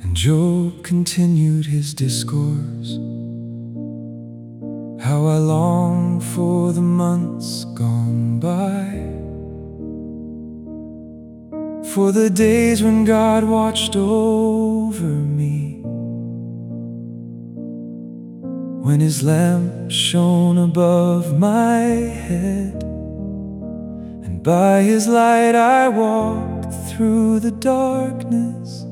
And Job continued his discourse, how I long for the months gone by, for the days when God watched over me, when His lamp shone above my head, and by His light I walked through the darkness.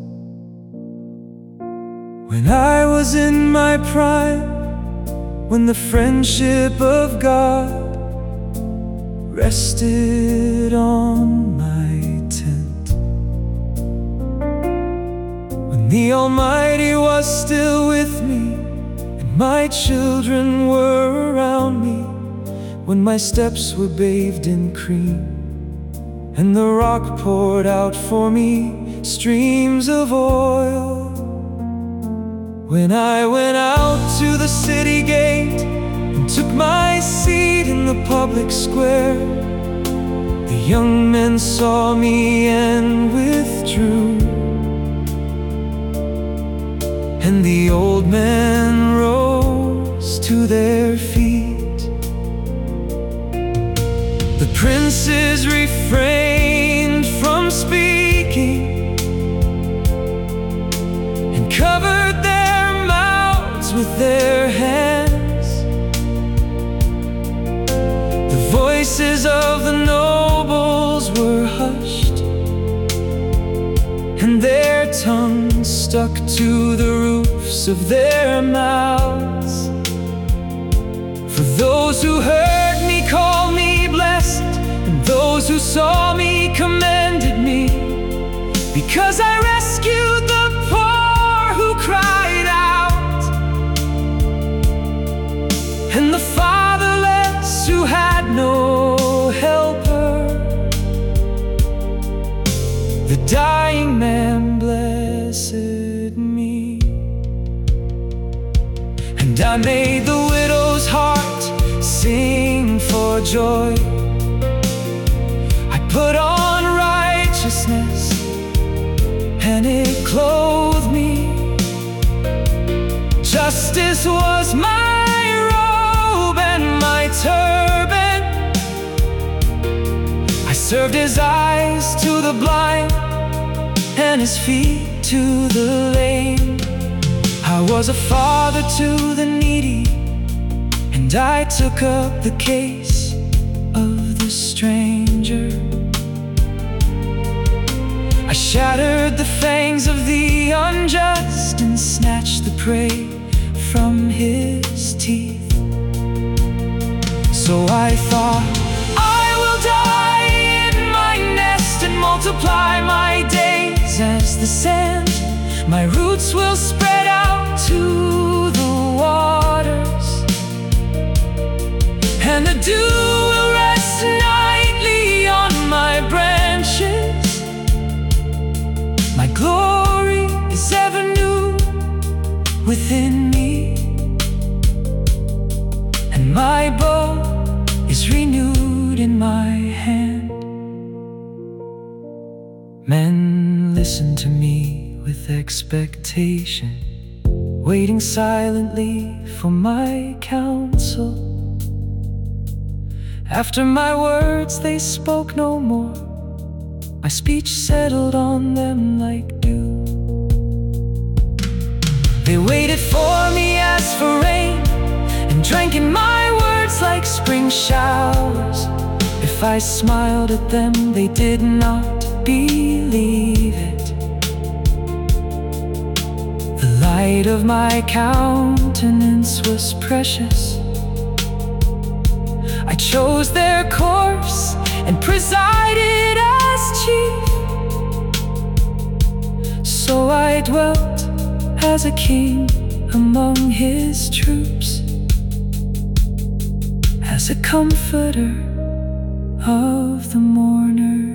When I was in my prime, when the friendship of God rested on my tent, when the Almighty was still with me and my children were around me, when my steps were bathed in cream and the rock poured out for me streams of oil, when I went out to the city gate and took my seat in the public square, the young men saw me and withdrew, and the old men rose to their feet. The princes refrained from speaking and covered their with their hands. The voices of the nobles were hushed, and their tongues stuck to the roofs of their mouths. For those who heard me called me blessed, and those who saw me commended me, because I rescued the poor who cried out, and the fatherless who had no helper. The dying man blessed me, and I made the widow's heart sing for joy. I put on righteousness, and it clothed me. Justice was my turban. I served His eyes to the blind and His feet to the lame. I was a father to the needy, and I took up the case of the stranger. I shattered the fangs of the unjust and snatched the prey from his teeth. So I thought, I will die in my nest and multiply my days as the sand. My roots will spread out to the waters, and the dew will rest nightly on my branches. My glory is ever new within me, and my bow is renewed in my hand. Men listen to me with expectation, waiting silently for my counsel. After my words they spoke no more, my speech settled on them like dew. They waited for me as for rain, and drank in my words like spring showers. If I smiled at them, they did not believe it. The light of my countenance was precious. I chose their course and presided as chief. So I dwelt as a king among His troops, as a comforter of the mourner.